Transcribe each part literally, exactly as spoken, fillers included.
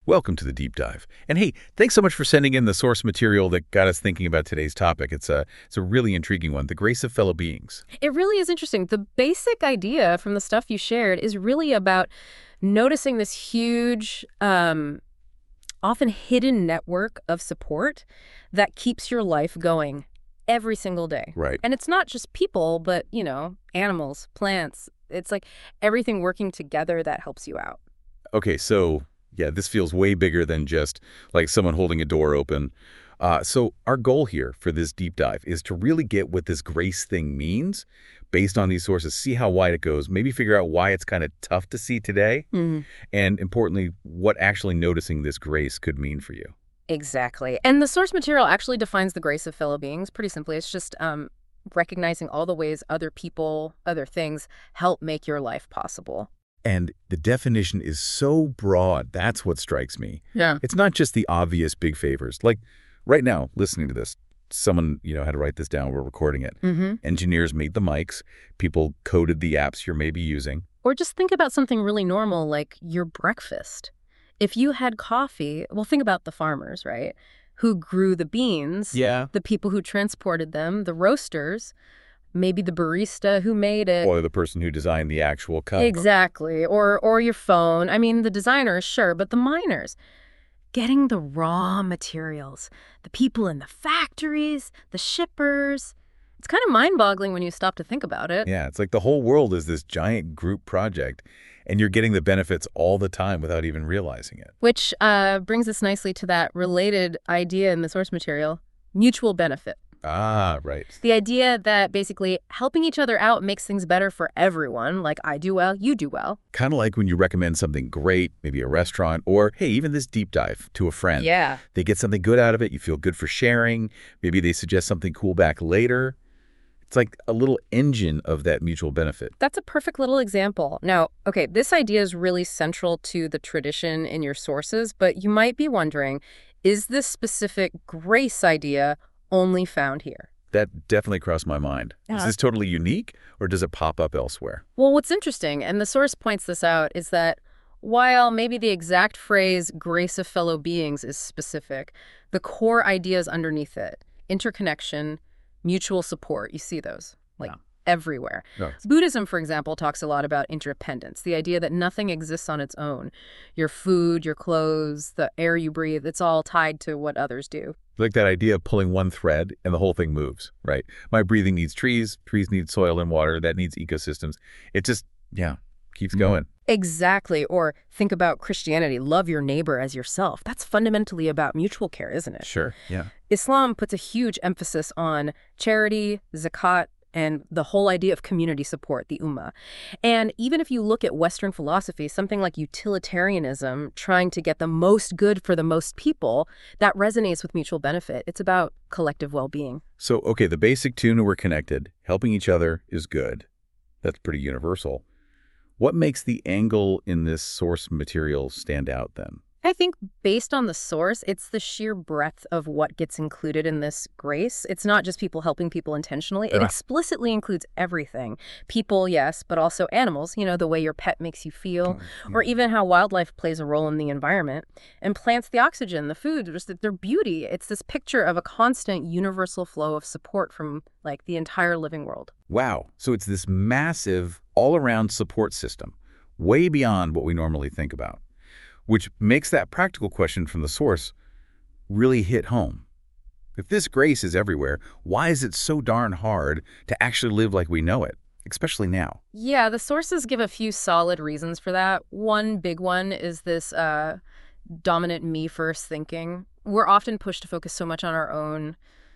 Welcome to the Deep Dive. And hey, thanks so much for sending in the source material that got us thinking about today's topic. It's a, it's a really intriguing one, the grace of fellow beings. It really is interesting. The basic idea from the stuff you shared is really about noticing this huge, um, often hidden network of support that keeps your life going every single day. Right. And it's not just people, but, you know, animals, plants. It's like everything working together that helps you out. Okay, so yeah, this feels way bigger than just like someone holding a door open. Uh, so our goal here for this deep dive is to really get what this grace thing means based on these sources, see how wide it goes, maybe figure out why it's kind of tough to see today, Mm. and importantly, what actually noticing this grace could mean for you. Exactly. And the source material actually defines the grace of fellow beings pretty simply. It's just um, recognizing all the ways other people, other things help make your life possible. And the definition is so broad, that's what strikes me. Yeah. It's not just the obvious big favors. Like right now, listening to this, someone, you know, had to write this down. We're recording it. Mm-hmm. Engineers made the mics. People coded the apps you're maybe using. Or just think about something really normal like your breakfast. If you had coffee, well, think about the farmers, right? Who grew the beans, Yeah. the people who transported them, the roasters, maybe the barista who made it. Or the person who designed the actual cup. Exactly. Or or your phone. I mean, the designers, sure, but the miners. Getting the raw materials, the people in the factories, the shippers. It's kind of mind-boggling when you stop to think about it. Yeah, it's like the whole world is this giant group project, and you're getting the benefits all the time without even realizing it. Which uh, brings us nicely to that related idea in the source material, mutual benefit. Ah, right. The idea that basically helping each other out makes things better for everyone, like I do well, you do well. Kind of like when you recommend something great, maybe a restaurant, or hey, even this deep dive to a friend. Yeah. They get something good out of it. You feel good for sharing. Maybe they suggest something cool back later. It's like a little engine of that mutual benefit. That's a perfect little example. Now, okay, this idea is really central to the tradition in your sources, but you might be wondering, is this specific grace idea only found here? That definitely crossed my mind. Is Yeah. this totally unique, or does it pop up elsewhere? Well, what's interesting, and the source points this out, is that while maybe the exact phrase grace of fellow beings is specific, the core ideas underneath it, interconnection, mutual support, you see those like Yeah. everywhere. No. Buddhism, for example, talks a lot about interdependence, the idea that nothing exists on its own. Your food, your clothes, the air you breathe, it's all tied to what others do. Like that idea of pulling one thread and the whole thing moves, right? My breathing needs trees, trees need soil and water, that needs ecosystems. It just, yeah, keeps going. Exactly. Or think about Christianity, love your neighbor as yourself. That's fundamentally about mutual care, isn't it? Sure, yeah. Islam puts a huge emphasis on charity, zakat, and the whole idea of community support, the ummah. And even if you look at Western philosophy, something like utilitarianism, trying to get the most good for the most people, that resonates with mutual benefit. It's about collective well-being. So, okay, the basic tune, we're connected. Helping each other is good. That's pretty universal. What makes the angle in this source material stand out then? I think based on the source, it's the sheer breadth of what gets included in this grace. It's not just people helping people intentionally. It Yeah. explicitly includes everything. People, yes, but also animals, you know, the way your pet makes you feel, or even how wildlife plays a role in the environment. And plants, the oxygen, the food, just their beauty. It's this picture of a constant universal flow of support from, like, the entire living world. Wow. So it's this massive all-around support system, way beyond what we normally think about, which makes that practical question from the source really hit home. If this grace is everywhere, why is it so darn hard to actually live like we know it, especially now? Yeah, the sources give a few solid reasons for that. One big one is this uh, dominant me-first thinking. We're often pushed to focus so much on our own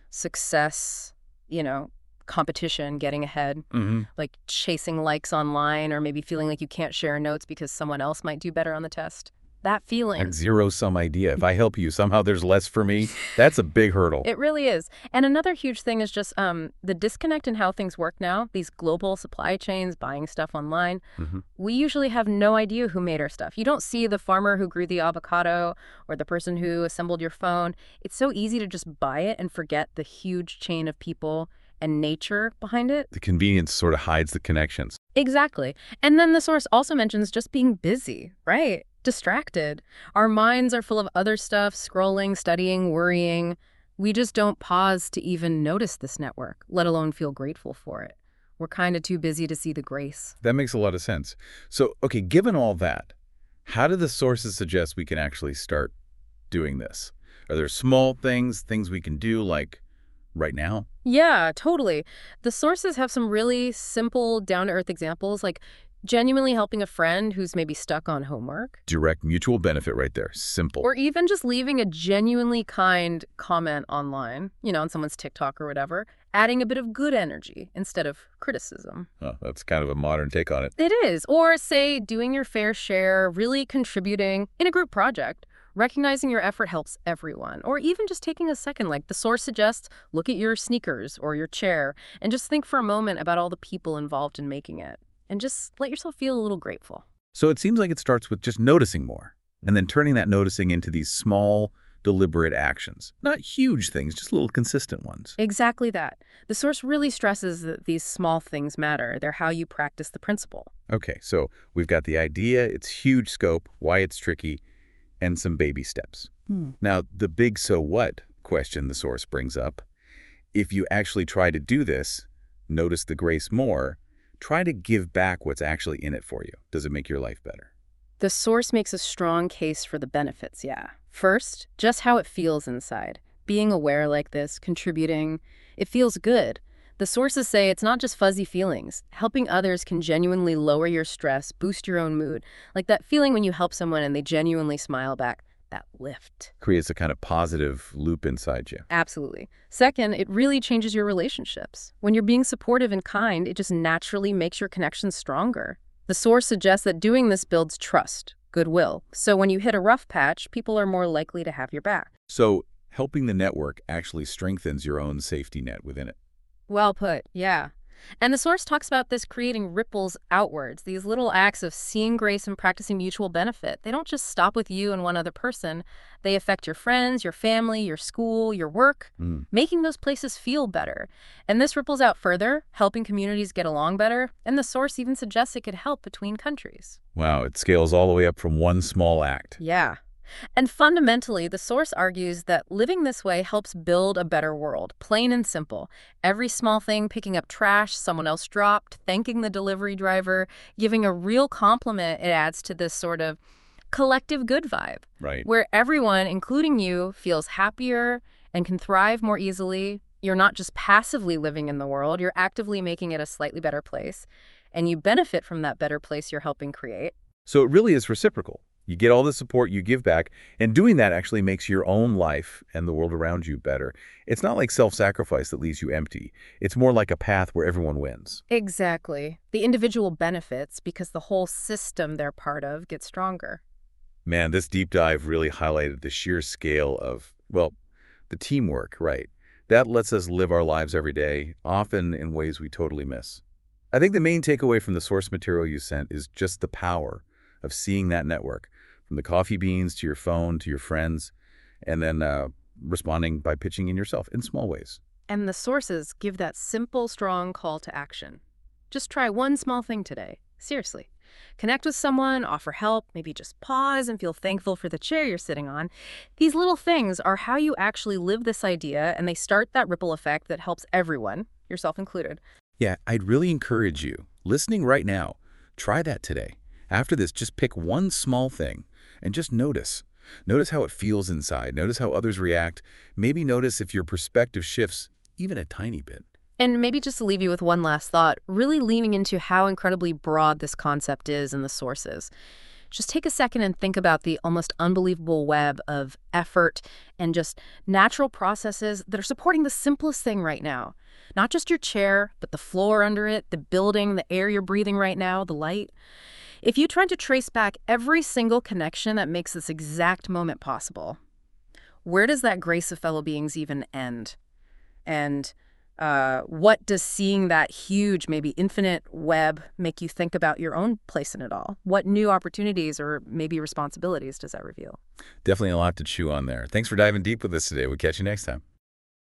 success, you know, competition, getting ahead, Mm-hmm. like chasing likes online or maybe feeling like you can't share notes because someone else might do better on the test. That feeling. Like zero-sum idea. If I help you, somehow there's less for me. That's a big hurdle. It really is. And another huge thing is just um, the disconnect in how things work now, these global supply chains, buying stuff online. Mm-hmm. We usually have no idea who made our stuff. You don't see the farmer who grew the avocado or the person who assembled your phone. It's so easy to just buy it and forget the huge chain of people and nature behind it. The convenience sort of hides the connections. Exactly. And then the source also mentions just being busy, right? distracted. Our minds are full of other stuff, scrolling, studying, worrying. We just don't pause to even notice this network, let alone feel grateful for it. We're kind of too busy to see the grace. That makes a lot of sense. So, okay, given all that, how do the sources suggest we can actually start doing this? Are there small things, things we can do like right now? Yeah, totally. The sources have some really simple, down-to-earth examples, like genuinely helping a friend who's maybe stuck on homework. Direct mutual benefit right there. Simple. Or even just leaving a genuinely kind comment online, you know, on someone's TikTok or whatever, adding a bit of good energy instead of criticism. Oh, that's kind of a modern take on it. It is. Or, say, doing your fair share, really contributing in a group project. Recognizing your effort helps everyone. Or even just taking a second, like the source suggests, look at your sneakers or your chair and just think for a moment about all the people involved in making it. And just let yourself feel a little grateful. So it seems like it starts with just noticing more and then turning that noticing into these small, deliberate actions. Not huge things, just little consistent ones. Exactly that. The source really stresses that these small things matter. They're how you practice the principle. Okay, so we've got the idea, its huge scope, why it's tricky, and some baby steps. Hmm. Now, the big so what question the source brings up, if you actually try to do this, notice the grace more, try to give back what's actually in it for you. Does it make your life better? The source makes a strong case for the benefits, yeah. First, just how it feels inside. Being aware like this, contributing, it feels good. The sources say it's not just fuzzy feelings. Helping others can genuinely lower your stress, boost your own mood. Like that feeling when you help someone and they genuinely smile back. That lift. Creates a kind of positive loop inside you. Absolutely. Second, it really changes your relationships. When you're being supportive and kind, it just naturally makes your connections stronger. The source suggests that doing this builds trust, goodwill. So when you hit a rough patch, people are more likely to have your back. So helping the network actually strengthens your own safety net within it. Well put, yeah. And the source talks about this creating ripples outwards, these little acts of seeing grace and practicing mutual benefit. They don't just stop with you and one other person. They affect your friends, your family, your school, your work, Mm. making those places feel better. And this ripples out further, helping communities get along better. And the source even suggests it could help between countries. Wow, it scales all the way up from one small act. Yeah. And fundamentally, the source argues that living this way helps build a better world, plain and simple. Every small thing, picking up trash someone else dropped, thanking the delivery driver, giving a real compliment, it adds to this sort of collective good vibe, Right. where everyone, including you, feels happier and can thrive more easily. You're not just passively living in the world, you're actively making it a slightly better place, and you benefit from that better place you're helping create. So it really is reciprocal. You get all the support you give back, and doing that actually makes your own life and the world around you better. It's not like self-sacrifice that leaves you empty. It's more like a path where everyone wins. Exactly. The individual benefits because the whole system they're part of gets stronger. Man, this deep dive really highlighted the sheer scale of, well, the teamwork, right? That lets us live our lives every day, often in ways we totally miss. I think the main takeaway from the source material you sent is just the power of seeing that network, from the coffee beans to your phone to your friends, and then uh, responding by pitching in yourself in small ways. And the sources give that simple, strong call to action. Just try one small thing today. Seriously. Connect with someone, offer help, maybe just pause and feel thankful for the chair you're sitting on. These little things are how you actually live this idea, and they start that ripple effect that helps everyone, yourself included. Yeah, I'd really encourage you, listening right now, try that today. After this, just pick one small thing and just notice. Notice how it feels inside. Notice how others react. Maybe notice if your perspective shifts even a tiny bit. And maybe just to leave you with one last thought, really leaning into how incredibly broad this concept is and the sources. Just take a second and think about the almost unbelievable web of effort and just natural processes that are supporting the simplest thing right now. Not just your chair, but the floor under it, the building, the air you're breathing right now, the light. If you tried to trace back every single connection that makes this exact moment possible, where does that grace of fellow beings even end? And uh, what does seeing that huge, maybe infinite web make you think about your own place in it all? What new opportunities or maybe responsibilities does that reveal? Definitely a lot to chew on there. Thanks for diving deep with us today. We'll catch you next time.